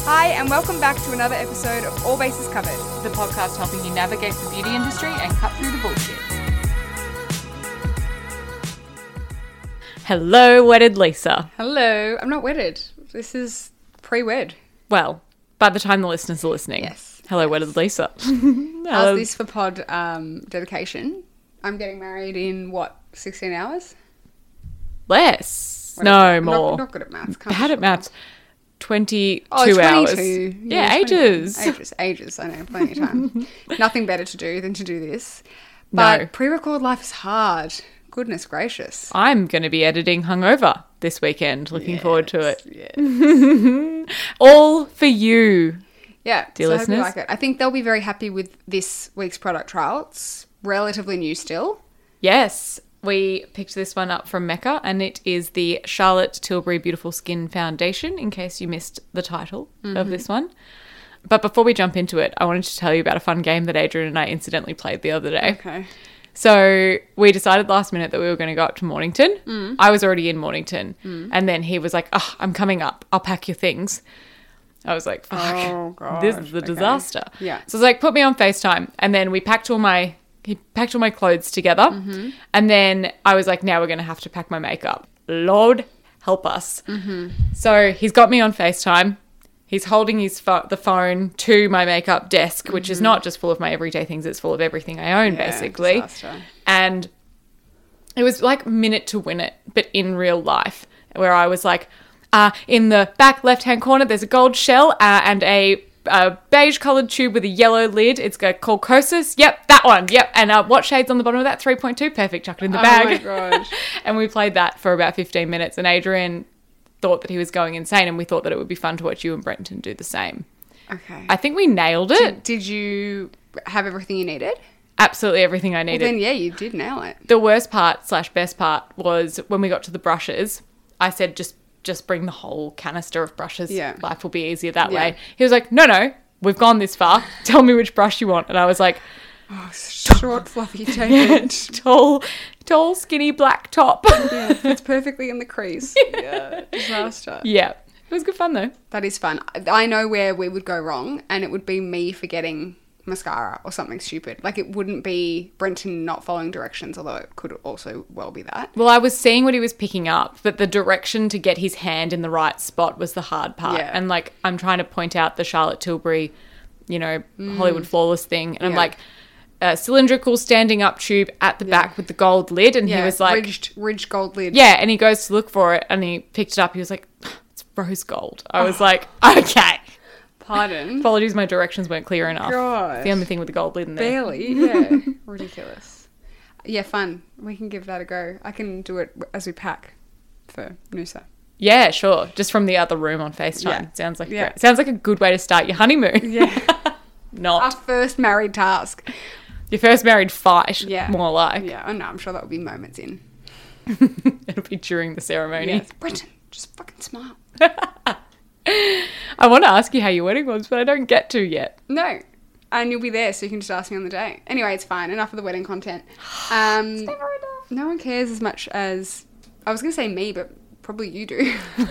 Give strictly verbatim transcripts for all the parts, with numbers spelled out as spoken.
Hi, and welcome back to another episode of All Bases Covered, the podcast helping you navigate the beauty industry and cut through the bullshit. Hello, wedded Lisa. Hello. I'm not wedded. This is pre-wed. Well, by the time the listeners are listening. Yes. Hello, yes. wedded Lisa. How's this for pod um, dedication? I'm getting married in, what, sixteen hours? Less. Whatever. No, I'm more. Not, not good at maths. Can't Bad at maths. twenty-two oh, twenty-two hours. Yeah, Yeah, ages. twenty-two Ages. Ages. I know. Plenty of time. Nothing better to do than to do this. But No. pre-record life is hard. Goodness gracious. I'm going to be editing hungover this weekend. Looking Yes, forward to it. Yes. All for you. Yeah, Dear so I hope you listeners. like it. I think they'll be very happy with this week's product trial. It's relatively new still. Yes, we picked this one up from Mecca, and it is the Charlotte Tilbury Beautiful Skin Foundation, in case you missed the title mm-hmm. of this one. But before we jump into it, I wanted to tell you about a fun game that Adrian and I incidentally played the other day. Okay. So we decided last minute that we were going to go up to Mornington. Mm. I was already in Mornington. Mm. And then he was like, oh, I'm coming up. I'll pack your things. I was like, fuck, oh, gosh. this is a okay. disaster. Yeah. So I was like, put me on FaceTime. And then we packed all my, he packed all my clothes together. Mm-hmm. And then I was like, now we're going to have to pack my makeup. Lord help us. Mm-hmm. So he's got me on FaceTime. He's holding his fo- the phone to my makeup desk, which mm-hmm. is not just full of my everyday things. It's full of everything I own, yeah, basically. Disaster. And it was like minute to win it, but in real life, where I was like, uh, in the back left-hand corner, there's a gold shell uh, and a, a beige-coloured tube with a yellow lid. It's got called Kosas. Yep, that one. Yep. And uh, what shade's on the bottom of that? three point two. Perfect. Chuck it in the bag. Oh, my gosh. And we played that for about fifteen minutes, and Adrian thought that he was going insane, and we thought that it would be fun to watch you and Brenton do the same. Okay. I think we nailed it. Did, did you have everything you needed? Absolutely everything I needed. Well, then, yeah, you did nail it. The worst part slash best part was when we got to the brushes, I said, just just bring the whole canister of brushes. Yeah. Life will be easier that Yeah. way. He was like, no, no, we've gone this far. Tell me which brush you want. And I was like, oh, short, fluffy, tapered. tall, tall, skinny black top. Yeah, it's perfectly in the crease. Yeah. Disaster. Yeah. It was good fun though. That is fun. I know where we would go wrong, and it would be me forgetting mascara or something stupid. Like, it wouldn't be Brenton not following directions, although it could also well be that. Well, I was seeing what he was picking up, but the direction to get his hand in the right spot was the hard part. Yeah. And like, I'm trying to point out the Charlotte Tilbury, you know, mm. Hollywood Flawless thing. And Yeah. I'm like, a cylindrical standing up tube at the Yeah. back with the gold lid. And Yeah, he was like, ridged, ridged gold lid. yeah. And he goes to look for it and he picked it up. He was like, it's rose gold. I was like, okay. Pardon? Apologies, my directions weren't clear enough. Gosh. The only thing with the gold lid in there. Barely, yeah. Ridiculous. Yeah, fun. We can give that a go. I can do it as we pack for Noosa. Yeah, sure. Just from the other room on FaceTime. Yeah. Sounds like Yeah. great. Sounds like a good way to start your honeymoon. Yeah. Not. Our first married task. Your first married fight, Yeah. more like. Yeah, I know. I'm sure that will be moments in. It'll be during the ceremony. Yes. Brenton, just fucking smile. I want to ask you how your wedding was, but I don't get to yet. No. And you'll be there, so you can just ask me on the day. Anyway, it's fine. Enough of the wedding content. Um, It's never enough. No one cares as much as... I was going to say me, but probably you do.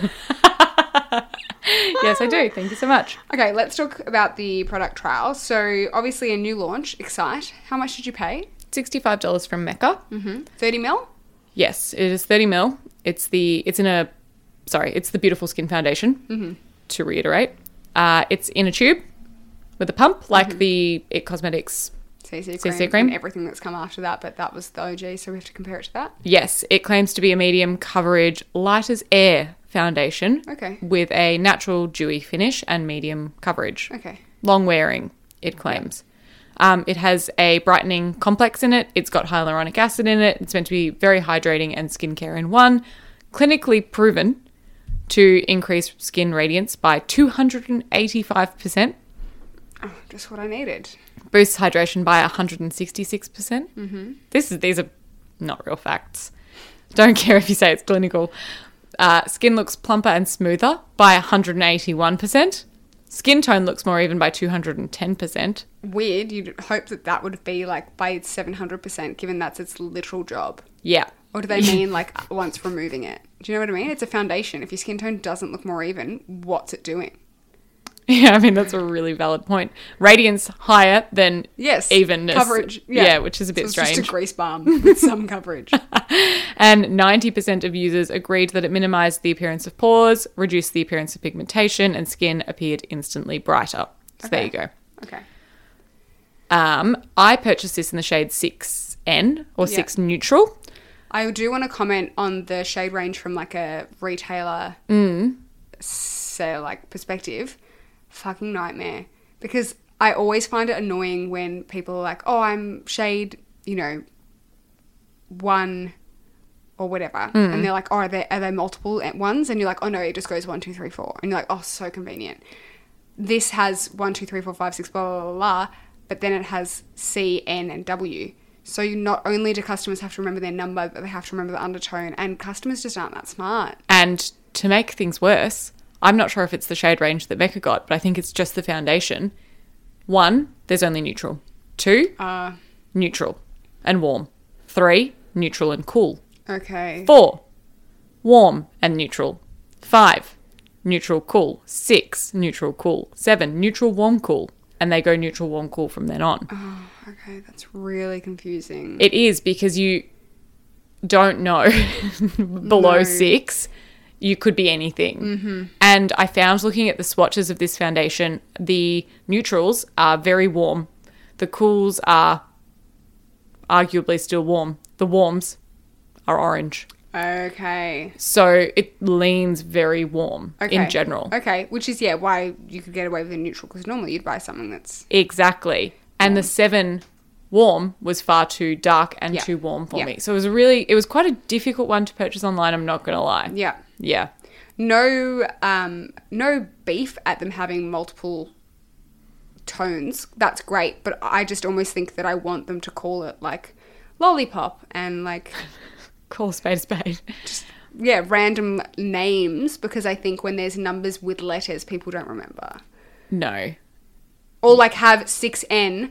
Yes, I do. Thank you so much. Okay, let's talk about the product trial. So, obviously a new launch, Excite. How much did you pay? sixty-five dollars from Mecca. Mm-hmm. thirty mil? Yes, it is thirty mil. It's the, it's in a, sorry, it's the Beautiful Skin Foundation, Mm-hmm. to reiterate. Uh, it's in a tube with a pump, like Mm-hmm. the It Cosmetics. C C cream, C C cream. and everything that's come after that, but that was the O G, so we have to compare it to that. Yes, it claims to be a medium coverage, light as air foundation. Okay. With a natural dewy finish and medium coverage. Okay. Long wearing, it claims. Um, it has a brightening complex in it. It's got hyaluronic acid in it. It's meant to be very hydrating and skincare in one. Clinically proven to increase skin radiance by two hundred eighty-five percent. Oh, just what I needed. Boosts hydration by one hundred sixty-six percent. Mm-hmm. This is These are not real facts. Don't care if you say it's clinical. Uh, skin looks plumper and smoother by one hundred eighty-one percent. Skin tone looks more even by two hundred ten percent. Weird. You'd hope that that would be like by seven hundred percent, given that's its literal job. Yeah. Or do they mean like once removing it? Do you know what I mean? It's a foundation. If your skin tone doesn't look more even, what's it doing? Yeah, I mean, that's a really valid point. Radiance higher than Yes. evenness. Coverage. Yeah. Yeah, which is a bit So it's strange. just a grease balm with some coverage. And ninety percent of users agreed that it minimized the appearance of pores, reduced the appearance of pigmentation, and skin appeared instantly brighter. So there Okay. you go. Okay. Um, I purchased this in the shade six N or Yeah. six Neutral. I do want to comment on the shade range from like a retailer, say like perspective. Fucking nightmare, because I always find it annoying when people are like, "Oh, I'm shade, you know, one or whatever," and they're like, "Oh, are there are there multiple at ones?" And you're like, "Oh no, it just goes one, two, three, four," and you're like, "Oh, so convenient." This has one, two, three, four, five, six, blah blah blah, blah, but then it has C, N, and W. So you not only do customers have to remember their number, but they have to remember the undertone, and customers just aren't that smart. And to make things worse, I'm not sure if it's the shade range that Becca got, but I think it's just the foundation. One, there's only neutral. Two, Uh, neutral and warm. Three, neutral and cool. okay. Four, warm and neutral. Five, neutral, cool. Six, neutral, cool. Seven, neutral, warm, cool. And they go neutral, warm, cool from then on. Oh, okay, that's really confusing. It is because you don't know below No. six. You could be anything. Mm-hmm. And I found looking at the swatches of this foundation, the neutrals are very warm. The cools are arguably still warm. The warms are orange. Okay. So it leans very warm Okay. in general. Okay, which is, yeah, why you could get away with a neutral, because normally you'd buy something that's... Exactly. And the seven warm was far too dark and Yeah. too warm for Yeah. me. So it was a really, it was quite a difficult one to purchase online, I'm not going to lie. Yeah. Yeah. No, um, no beef at them having multiple tones. That's great, but I just almost think that I want them to call it, like, lollipop and, like... Call a spade a spade. yeah, random names, because I think when there's numbers with letters, people don't remember. No. Or like have six N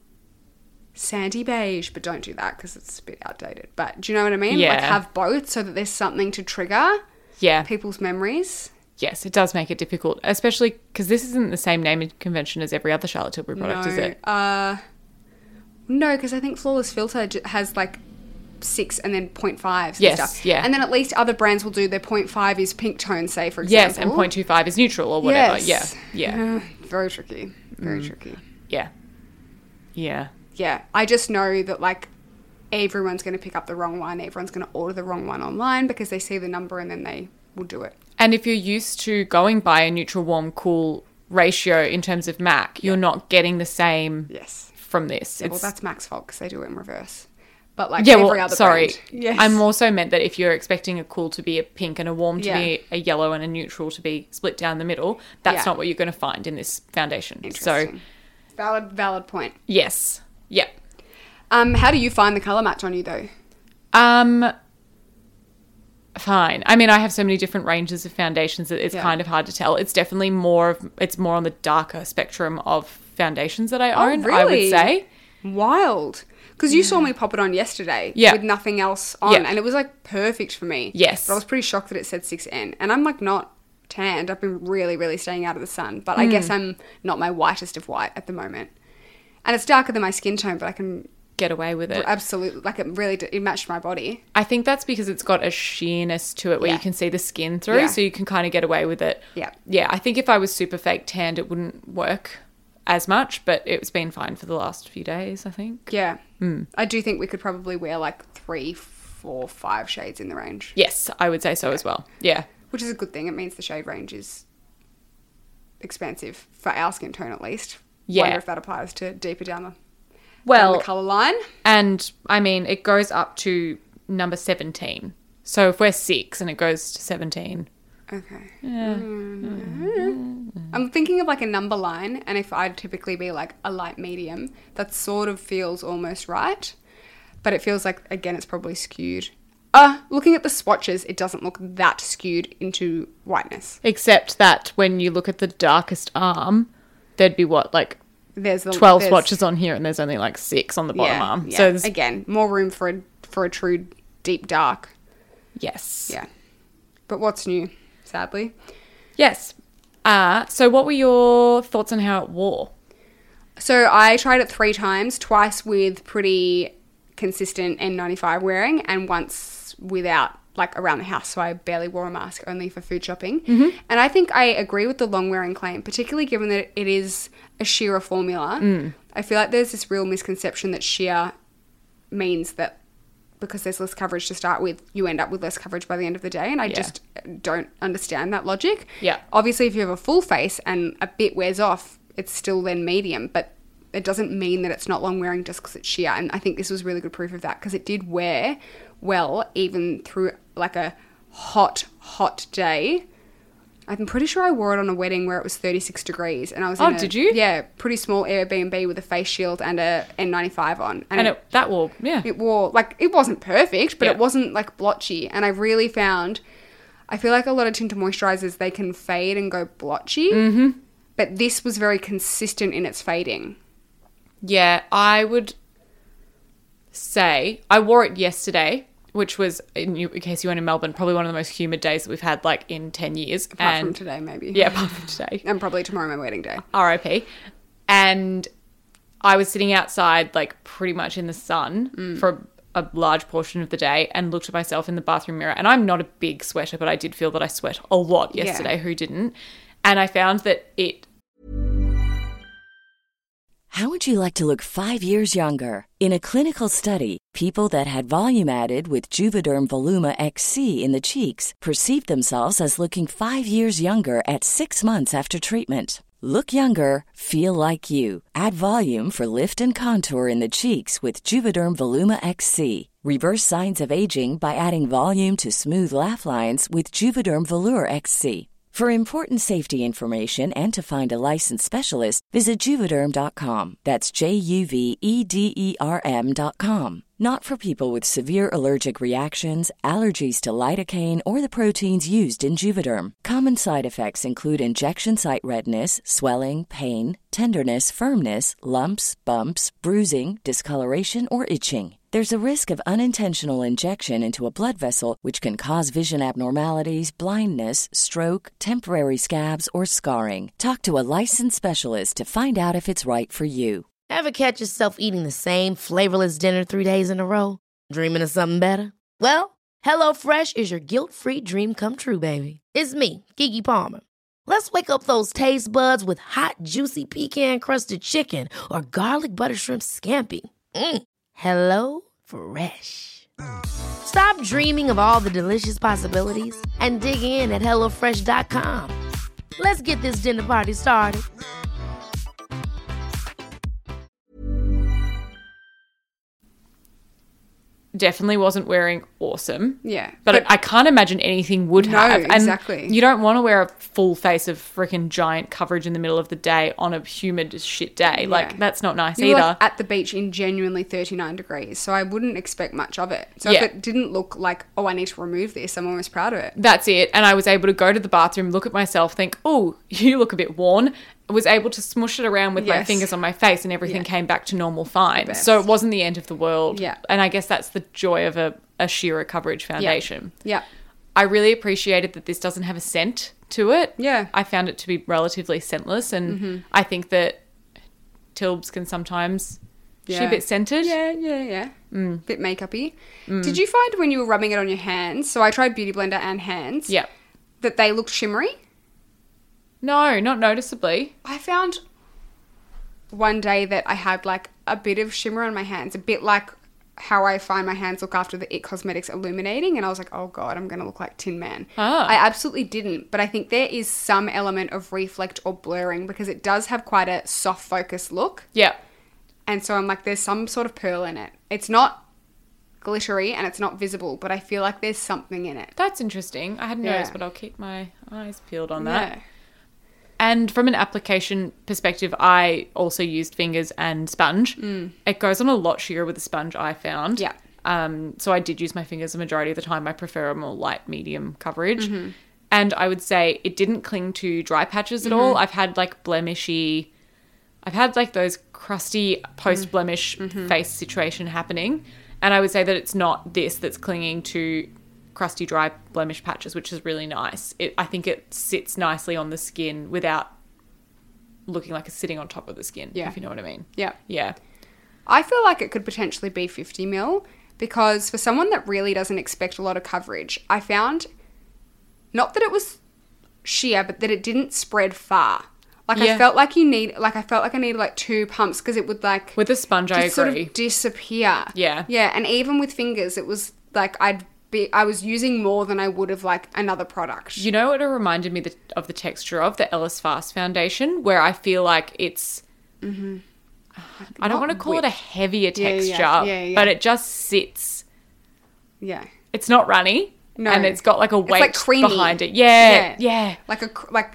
sandy beige, but don't do that because it's a bit outdated. But do you know what I mean? Yeah. Like have both so that there's something to trigger Yeah. people's memories. Yes, it does make it difficult, especially because this isn't the same naming convention as every other Charlotte Tilbury product, no, is it? Uh, no, because I think Flawless Filter j- has like six and then point fives and Yes, stuff. yeah. And then at least other brands will do their point five is pink tone, say, for example. Yes, and point two five is neutral or whatever. Yes. Yeah. Yeah. Uh, very tricky. Very tricky. Yeah. Yeah. Yeah, I just know that like everyone's going to pick up the wrong one. Everyone's going to order the wrong one online because they see the number and then they will do it. And if you're used to going by a neutral, warm, cool ratio in terms of M A C, you're not getting the same Yes. from this. Yeah, well, It's- that's Mac's fault because they do it in reverse. But like yeah, every well, other sorry. brand. Yes. I'm also meant that if you're expecting a cool to be a pink and a warm to Yeah. be a yellow and a neutral to be split down the middle, that's Yeah. not what you're going to find in this foundation. So, Interesting. valid, valid point. yes. Yeah. Um, how do you find the color match on you though? Um, fine. I mean, I have so many different ranges of foundations that it's Yeah. kind of hard to tell. It's definitely more of, it's more on the darker spectrum of foundations that I Oh, own, I would really? say. Wild. Because you saw me pop it on yesterday Yeah. with nothing else on, Yeah. and it was like perfect for me. Yes. But I was pretty shocked that it said six N, and I'm like not tanned. I've been really, really staying out of the sun, but I guess Hmm. I'm not my whitest of white at the moment. And it's darker than my skin tone, but I can Get away with it. absolutely, like it really, d- it matched my body. I think that's because it's got a sheerness to it where Yeah. you can see the skin through, Yeah. so you can kind of get away with it. Yeah. Yeah, I think if I was super fake tanned, it wouldn't work as much, but it's been fine for the last few days, I think. Yeah. Hmm. I do think we could probably wear like three, four, five shades in the range, Yes, I would say so as well. Yeah. which is a good thing. It means the shade range is expansive for our skin tone at least. Yeah. Wonder if that applies to deeper down the, down Well, the colour line. and I mean, it goes up to number seventeen. So if we're six and it goes to seventeen. Okay. Yeah. I'm thinking of like a number line, and if I'd typically be like a light medium, that sort of feels almost right. But it feels like, again, it's probably skewed. Uh, looking at the swatches, it doesn't look that skewed into whiteness. Except that when you look at the darkest arm, there'd be what, like There's the twelve there's- swatches on here and there's only like six on the bottom yeah, arm. Yeah. So there's, again, more room for a, for a true deep dark. yes. Yeah. But what's new, sadly? Yes. Uh, so what were your thoughts on how it wore? So I tried it three times, twice with pretty consistent N ninety-five wearing and once without, like around the house. So I barely wore a mask, only for food shopping. Mm-hmm. And I think I agree with the long wearing claim, particularly given that it is a shearer formula. Mm. I feel like there's this real misconception that sheer means that because there's less coverage to start with, you end up with less coverage by the end of the day. And I Yeah. just don't understand that logic. Yeah. Obviously, if you have a full face and a bit wears off, it's still then medium. But it doesn't mean that it's not long wearing just because it's sheer. And I think this was really good proof of that because it did wear well even through like a hot, hot day. I'm pretty sure I wore it on a wedding where it was thirty-six degrees. And I was Oh, in a, did you? Yeah, pretty small Airbnb with a face shield and a N ninety-five on. And it, that wore, yeah. It wore, like, it wasn't perfect, but Yeah. it wasn't, like, blotchy. And I really found, I feel like a lot of tinted moisturizers, they can fade and go blotchy. Mm-hmm. But this was very consistent in its fading. Yeah, I would say, I wore it yesterday, which was, in, you, in case you weren't in Melbourne, probably one of the most humid days that we've had, like, in ten years. Apart and, from today, maybe. Yeah, apart from today. And probably tomorrow, my wedding day. R I P. And I was sitting outside, like, pretty much in the sun Mm. for a large portion of the day and looked at myself in the bathroom mirror. And I'm not a big sweater, but I did feel that I sweat a lot yesterday. Yeah. Who didn't? And I found that it... How would you like to look five years younger? In a clinical study, people that had volume added with Juvederm Voluma X C in the cheeks perceived themselves as looking five years younger at six months after treatment. Look younger, feel like you. Add volume for lift and contour in the cheeks with Juvederm Voluma X C. Reverse signs of aging by adding volume to smooth laugh lines with Juvederm Volure X C. For important safety information and to find a licensed specialist, visit Juvederm dot com. That's J U V E D E R M dot com. Not for people with severe allergic reactions, allergies to lidocaine, or the proteins used in Juvederm. Common side effects include injection site redness, swelling, pain, tenderness, firmness, lumps, bumps, bruising, discoloration, or itching. There's a risk of unintentional injection into a blood vessel, which can cause vision abnormalities, blindness, stroke, temporary scabs, or scarring. Talk to a licensed specialist to find out if it's right for you. Ever catch yourself eating the same flavorless dinner three days in a row? Dreaming of something better? Well, HelloFresh is your guilt-free dream come true, baby. It's me, Keke Palmer. Let's wake up those taste buds with hot, juicy pecan-crusted chicken or garlic butter shrimp scampi. Mm. Hello Fresh. Stop dreaming of all the delicious possibilities and dig in at hello fresh dot com. Let's get this dinner party started. Definitely wasn't wearing awesome. Yeah. But, I, I can't imagine anything would No, have. And exactly. you don't want to wear a full face of freaking giant coverage in the middle of the day on a humid as shit day. Like, that's not nice You were, either. like, at the beach in genuinely thirty-nine degrees, so I wouldn't expect much of it. So Yeah. if it didn't look like, oh, I need to remove this, I'm almost proud of it. That's it. And I was able to go to the bathroom, look at myself, think, oh, you look a bit worn. I was able to smush it around with my Yes. fingers on my face and everything Yeah. came back to normal fine. best. So it wasn't the end of the world. Yeah. And I guess that's the joy of a, a shearer coverage foundation. Yeah. I really appreciated that this doesn't have a scent to it. Yeah. I found it to be relatively scentless, and I think that Tilbs can sometimes she a Yeah. bit scented. Yeah, yeah, yeah. Mm. Bit makeup-y. Did you find when you were rubbing it on your hands, so I tried Beauty Blender and hands, Yeah. that they looked shimmery? No, not noticeably. I found one day that I had like a bit of shimmer on my hands, a bit like how I find my hands look after the It Cosmetics illuminating, and I was like, oh god, I'm going to look like Tin Man. Ah. I absolutely didn't, but I think there is some element of reflect or blurring because it does have quite a soft focus look, Yeah. and so I'm like, there's some sort of pearl in it. It's not glittery and it's not visible, but I feel like there's something in it. That's interesting. I hadn't Yeah. noticed, but I'll keep my eyes peeled on that. Yeah. And from an application perspective, I also used fingers and sponge. Mm. It goes on a lot sheerer with a sponge, I found. Yeah. Um, so I did use my fingers the majority of the time. I prefer a more light, medium coverage. Mm-hmm. And I would say it didn't cling to dry patches at Mm-hmm. all. I've had like blemishy... I've had like those crusty post-blemish Mm-hmm. face situation happening. And I would say that it's not this that's clinging to crusty, dry blemish patches, which is really nice. It, I think it sits nicely on the skin without looking like it's sitting on top of the skin, Yeah. if you know what I mean. Yeah. Yeah. I feel like it could potentially be fifty mil because for someone that really doesn't expect a lot of coverage, I found not that it was sheer, but that it didn't spread far. Like Yeah. I felt like you need, like I felt like I needed like two pumps because it would like With a sponge, I just sort agree. of disappear. Yeah. Yeah, and even with fingers, it was like I'd be, I was using more than I would have like another product. You know what it reminded me the, of the texture of? The Ellis Fast foundation, where I feel like it's... Mm-hmm. I don't Not want to call it a whip. heavier Yeah, yeah, texture, yeah, yeah. but it just sits. Yeah. It's not runny, No. and it's got like a It's, weight like, creamy. behind it. Yeah, Yeah. yeah. Like a cr- like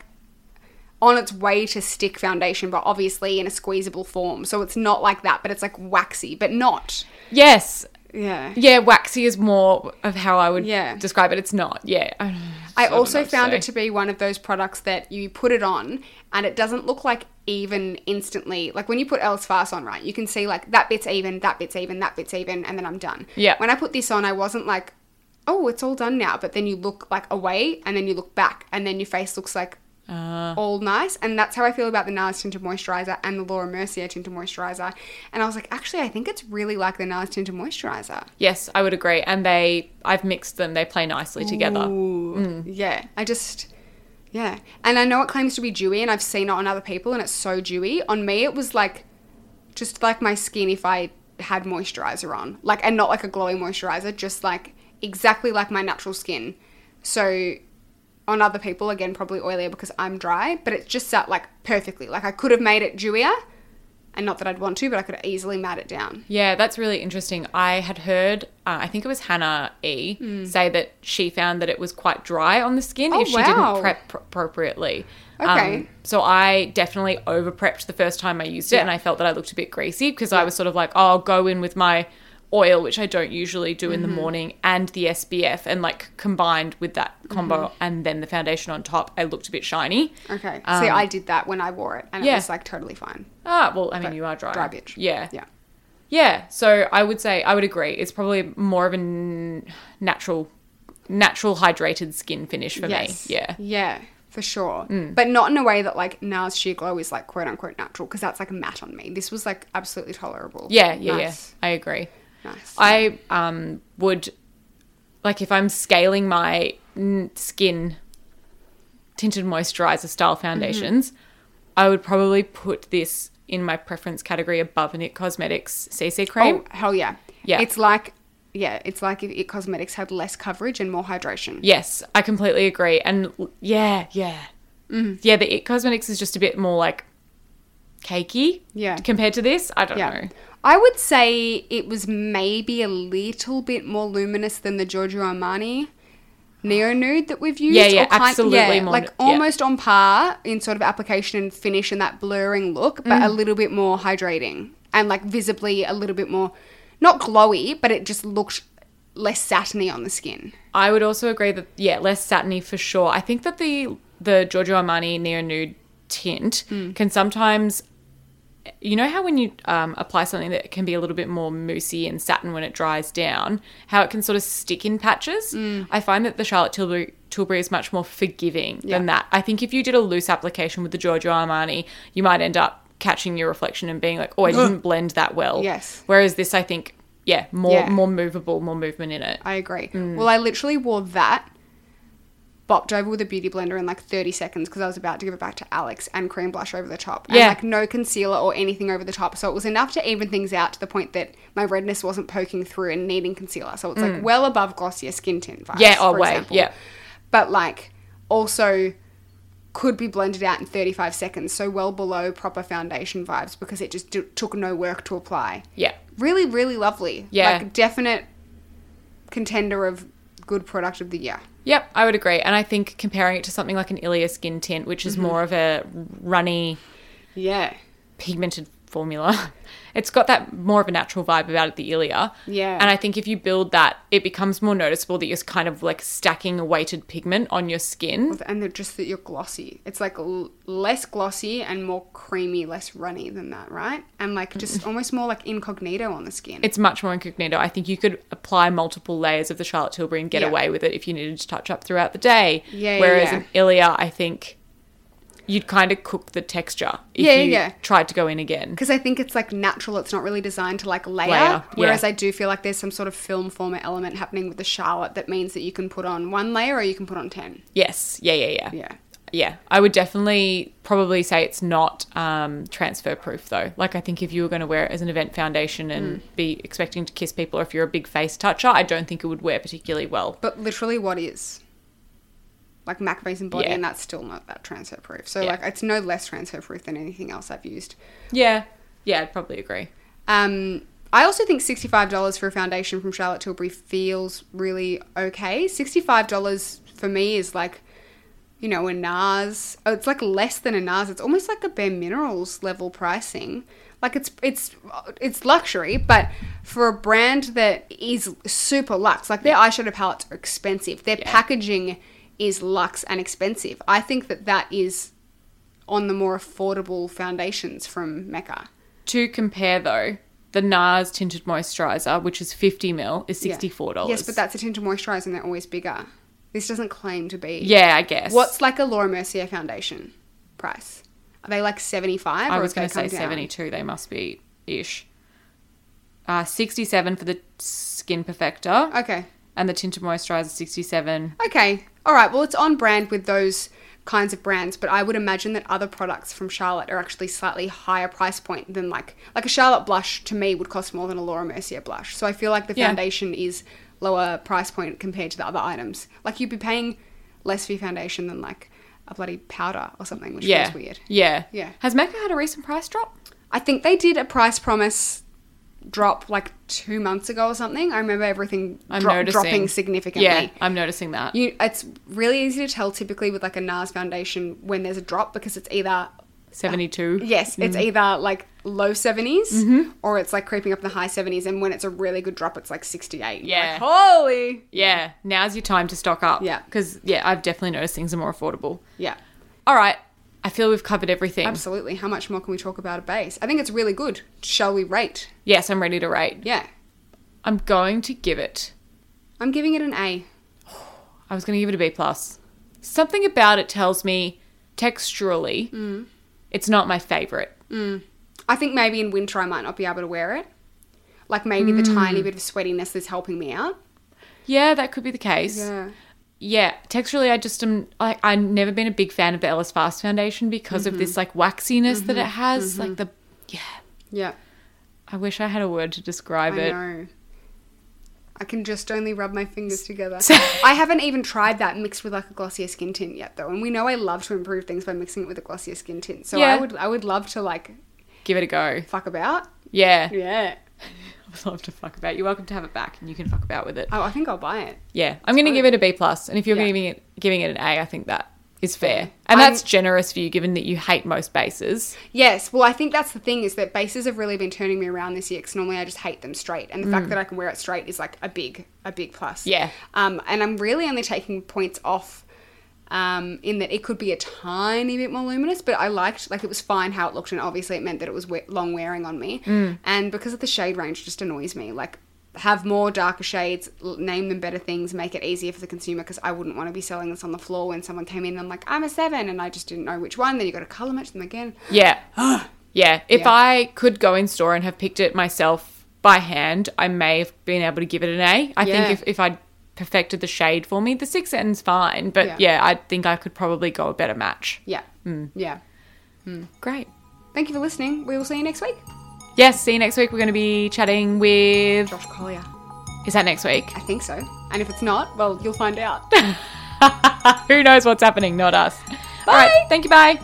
on its way to stick foundation, but obviously in a squeezable form. So it's not like that, but it's like waxy, but not. Yes. Yeah. Yeah, waxy is more of how I would Yeah. describe it. It's not. Yeah. I, I don't know also what to found say. it to be one of those products that you put it on and it doesn't look like even instantly. Like when you put Ellis Fast on, right, you can see like that bit's even, that bit's even, that bit's even, and then I'm done. Yeah. When I put this on, I wasn't like, oh, it's all done now. But then you look like away and then you look back and then your face looks like Uh, all nice. And that's how I feel about the NARS Tinted Moisturiser and the Laura Mercier Tinted Moisturiser. And I was like, actually, I think it's really like the NARS Tinted Moisturiser. yes, I would agree. And they, I've mixed them. They play nicely together. Ooh, yeah. I just, yeah. And I know it claims to be dewy and I've seen it on other people and it's so dewy. On me, it was like, just like my skin if I had moisturiser on. Like, and not like a glowy moisturiser, just like exactly like my natural skin. So on other people, again, probably oilier because I'm dry, but it just sat like perfectly. Like I could have made it dewier, and not that I'd want to, but I could have easily mat it down. Yeah, that's really interesting. I had heard, uh, I think it was Hannah E, say that she found that it was quite dry on the skin Hmm. Oh, if she wow. didn't prep pr- appropriately. Okay. Um, so I definitely over prepped the first time I used it, Yeah. and I felt that I looked a bit greasy because I was sort of like, oh, I'll go in with my oil, which I don't usually do in the Mm-hmm. morning, and the S P F, and like combined with that combo Mm-hmm. and then the foundation on top, I looked a bit shiny. Okay. See, I did that when I wore it, and it Um, yeah. was like totally fine. Ah, well, I mean, But you are dry. Dry bitch. Yeah. Yeah. Yeah, so I would say I would agree. It's probably more of a n- natural, natural hydrated skin finish for Yes. me. Yeah, Yeah, for sure. Mm. But not in a way that like NARS Sheer Glow is like quote unquote natural because that's like a matte on me. This was like absolutely tolerable. yeah, yeah, Nice. yeah. I agree. Nice. I um would like if I'm scaling my n- skin tinted moisturizer style foundations, Mm-hmm. I would probably put this in my preference category above an It Cosmetics C C cream. Oh, hell yeah. Yeah. It's like, yeah, it's like if It Cosmetics had less coverage and more hydration. Yes, I completely agree. And l- yeah, yeah. Mm-hmm. Yeah, the It Cosmetics is just a bit more like cakey Yeah. compared to this. I don't Yeah. know. I would say it was maybe a little bit more luminous than the Giorgio Armani Neo Nude that we've used. Yeah, yeah, or kind- absolutely yeah, more- like yeah. almost on par in sort of application and finish and that blurring look, but Mm. a little bit more hydrating and like visibly a little bit more, not glowy, but it just looked less satiny on the skin. I would also agree that, yeah, less satiny for sure. I think that the the Giorgio Armani Neo Nude tint Mm. can sometimes... You know how when you um, apply something that can be a little bit more moussey and satin when it dries down, how it can sort of stick in patches? Mm. I find that the Charlotte Tilbury, Tilbury is much more forgiving Yeah. than that. I think if you did a loose application with the Giorgio Armani, you might end up catching your reflection and being like, oh, I didn't blend that well. Yes. Whereas this, I think, yeah, more Yeah. more movable, more movement in it. I agree. Mm. Well, I literally wore that, bopped over with a beauty blender in like thirty seconds because I was about to give it back to Alex and cream blush over the top. And Yeah. like no concealer or anything over the top. So it was enough to even things out to the point that my redness wasn't poking through and needing concealer. So it's like well above Glossier Skin Tint vibes. Mm. Yeah, oh, for way, example. yeah. But like also could be blended out in thirty-five seconds. So well below proper foundation vibes because it just do- took no work to apply. Yeah. Really, really lovely. Yeah. Like definite contender of good product of the year. Yep, I would agree. And I think comparing it to something like an Ilia Skin Tint, which is Mm-hmm. more of a runny, Yeah. pigmented formula. It's got that more of a natural vibe about it, the Ilia. Yeah. And I think if you build that, it becomes more noticeable that you're kind of like stacking a weighted pigment on your skin. And they're just that you're glossy. It's like l- less glossy and more creamy, less runny than that, right? And like just almost more like incognito on the skin. It's much more incognito. I think you could apply multiple layers of the Charlotte Tilbury and get Yeah. away with it if you needed to touch up throughout the day. Yeah, yeah, Whereas yeah. an Ilia, I think you'd kind of cook the texture if Yeah, yeah, you yeah. tried to go in again. Because I think it's like natural. It's not really designed to like layer. Layer, Whereas yeah. I do feel like there's some sort of film former element happening with the Charlotte that means that you can put on one layer or you can put on ten. Yes. Yeah, yeah, yeah. Yeah. Yeah. I would definitely probably say it's not um, transfer proof though. Like I think if you were going to wear it as an event foundation and Mm. be expecting to kiss people, or if you're a big face toucher, I don't think it would wear particularly well. But literally what is? Like MAC base and body, Yeah. and that's still not that transfer proof. So Yeah. like it's no less transfer proof than anything else I've used. Yeah. Yeah, I'd probably agree. Um, I also think sixty-five dollars for a foundation from Charlotte Tilbury feels really okay. sixty-five dollars for me is like, you know, a NARS. Oh, it's like less than a NARS. It's almost like a Bare Minerals level pricing. Like it's it's it's luxury, but for a brand that is super luxe, like their eyeshadow palettes are expensive. Their Yeah. packaging is luxe and expensive. I think that that is on the more affordable foundations from Mecca. To compare though, the NARS tinted moisturizer, which is fifty mil, is sixty-four dollars. Yes, but that's a tinted moisturizer and they're always bigger. This doesn't claim to be. Yeah, I guess. What's like a Laura Mercier foundation price? Are they like seventy-five? I or was have they going to say come down? seventy-two. They must be ish. Uh, sixty-seven for the Skin Perfector. Okay. And the tinted moisturizer, sixty-seven. Okay. All right. Well, it's on brand with those kinds of brands, but I would imagine that other products from Charlotte are actually slightly higher price point than like like a Charlotte blush to me would cost more than a Laura Mercier blush. So I feel like the Yeah. foundation is lower price point compared to the other items. Like you'd be paying less for your foundation than like a bloody powder or something, which Yeah. feels weird. Yeah. Yeah. Has Mecca had a recent price drop? I think they did a price promise drop like two months ago or something. I remember everything I'm dro- noticing. dropping significantly. Yeah, I'm noticing that. You, it's really easy to tell typically with like a NARS foundation when there's a drop because it's either seventy-two. yes, it's either like low seventies or it's like creeping up in the high seventies, and when it's a really good drop, it's like sixty-eight. You're Yeah. like, holy. Yeah, now's your time to stock up. Yeah. Because, yeah, I've definitely noticed things are more affordable. Yeah, All right. I feel we've covered everything. absolutely. How much more can we talk about a base? I think it's really good. Shall we rate? Yes, I'm ready to rate. Yeah, I'm going to give it... I'm giving it an A. I was going to give it a B+. plus. Something about it tells me, texturally, Mm. it's not my favourite. I think maybe in winter I might not be able to wear it. Like maybe the tiny bit of sweatiness is helping me out. Yeah, that could be the case. Yeah. Yeah, texturally, I just am, like, I've never been a big fan of the Ellis Fast foundation because Mm-hmm. of this, like, waxiness that it has. Like, the, yeah. Yeah. I wish I had a word to describe I it. know. I can just only rub my fingers together. I haven't even tried that mixed with like a glossier skin tint yet though. And we know I love to improve things by mixing it with a glossier skin tint. So Yeah. I would I would love to like Give it a go. fuck about. Yeah. Yeah. I would love to fuck about. You're welcome to have it back and you can fuck about with it. Oh, I think I'll buy it. Yeah. I'm going to fine. give it a B+. plus, And if you're Yeah. giving it giving it an A, I think that is fair. And I'm- that's generous for you given that you hate most bases. Yes, well, I think that's the thing is that bases have really been turning me around this year because normally I just hate them straight, and the fact that I can wear it straight is like a big, a big plus. Mm. Yeah. Um, and I'm really only taking points off, um, in that it could be a tiny bit more luminous, but I liked like it was fine how it looked, and obviously it meant that it was we- long wearing on me, Mm. and because of the shade range, it just annoys me. Like, have more darker shades, l- name them better things, make it easier for the consumer, because I wouldn't want to be selling this on the floor when someone came in and I'm like, I'm a seven, and I just didn't know which one. Then you got to colour match them again. Yeah. yeah. If Yeah. I could go in store and have picked it myself by hand, I may have been able to give it an A. I Yeah. think if, if I'd perfected the shade for me, the six end's fine. But Yeah. yeah. I think I could probably go a better match. Yeah. Yeah. Great. Thank you for listening. We will see you next week. Yes, see you next week. We're going to be chatting with... Josh Collier. Is that next week? I think so. And if it's not, well, you'll find out. Who knows what's happening? Not us. All right. Thank you. Bye.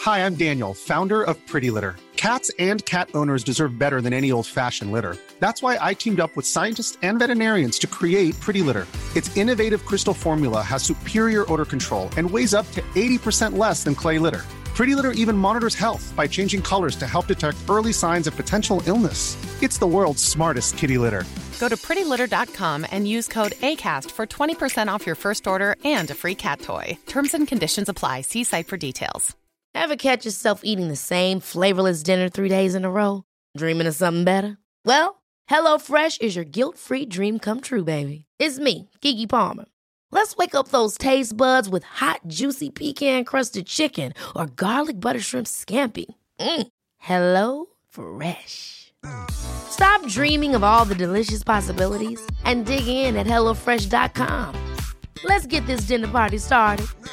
Hi, I'm Daniel, founder of Pretty Litter. Cats and cat owners deserve better than any old-fashioned litter. That's why I teamed up with scientists and veterinarians to create Pretty Litter. Its innovative crystal formula has superior odor control and weighs up to eighty percent less than clay litter. Pretty Litter even monitors health by changing colors to help detect early signs of potential illness. It's the world's smartest kitty litter. Go to pretty litter dot com and use code ACAST for twenty percent off your first order and a free cat toy. Terms and conditions apply. See site for details. Ever catch yourself eating the same flavorless dinner three days in a row? Dreaming of something better? Well, HelloFresh is your guilt-free dream come true, baby. It's me, Keke Palmer. Let's wake up those taste buds with hot, juicy pecan-crusted chicken or garlic butter shrimp scampi. Mm. Hello Fresh. Stop dreaming of all the delicious possibilities and dig in at hello fresh dot com. Let's get this dinner party started.